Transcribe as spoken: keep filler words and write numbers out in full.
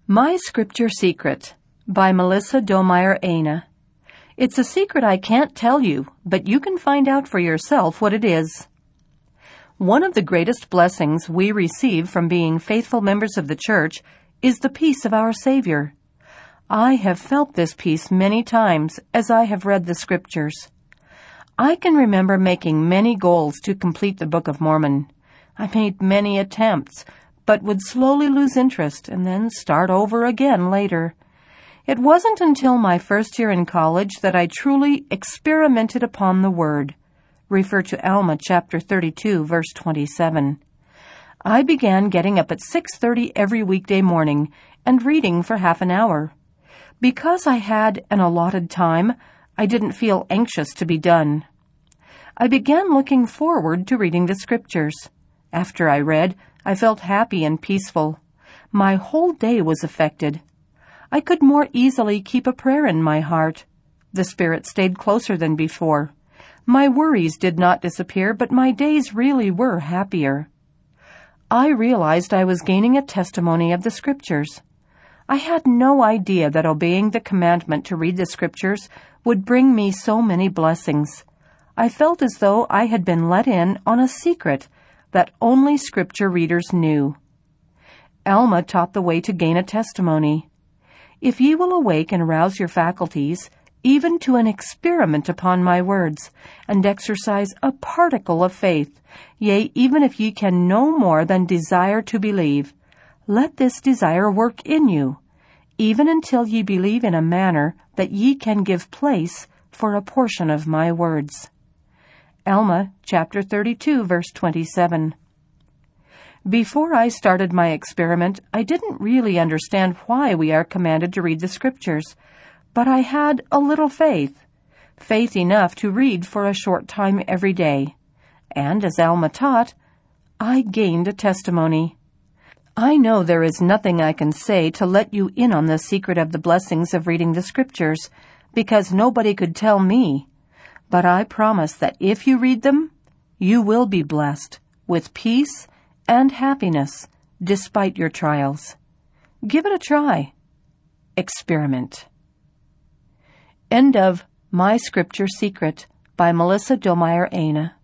My Scripture Secret by Melissa Domeyer Aina. It's a secret I can't tell you, but you can find out for yourself what it is. One of the greatest blessings we receive from being faithful members of the church is the peace of our Savior. I have felt this peace many times as I have read the Scriptures. I can remember making many goals to complete the Book of Mormon. I made many attempts, but would slowly lose interest and then start over again later. It wasn't until my first year in college that I truly experimented upon the Word. Refer to Alma chapter thirty-two, verse twenty-seven. I began getting up at six thirty every weekday morning and reading for half an hour. Because I had an allotted time, I didn't feel anxious to be done. I began looking forward to reading the Scriptures. After I read, I felt happy and peaceful. My whole day was affected. I could more easily keep a prayer in my heart. The Spirit stayed closer than before. My worries did not disappear, but my days really were happier. I realized I was gaining a testimony of the Scriptures. I had no idea that obeying the commandment to read the Scriptures would bring me so many blessings. I felt as though I had been let in on a secret that only Scripture readers knew. Alma taught the way to gain a testimony. If ye will awake and rouse your faculties, even to an experiment upon my words, and exercise a particle of faith, yea, even if ye can no more than desire to believe, let this desire work in you, even until ye believe in a manner that ye can give place for a portion of my words. Alma chapter thirty-two, verse twenty-seven. Before I started my experiment, I didn't really understand why we are commanded to read the Scriptures, but I had a little faith, faith enough to read for a short time every day. And as Alma taught, I gained a testimony. I know there is nothing I can say to let you in on the secret of the blessings of reading the Scriptures, because nobody could tell me. But I promise that if you read them, you will be blessed with peace and happiness despite your trials. Give it a try. Experiment. End of My Scripture Secret by Melissa Domeyer Aina.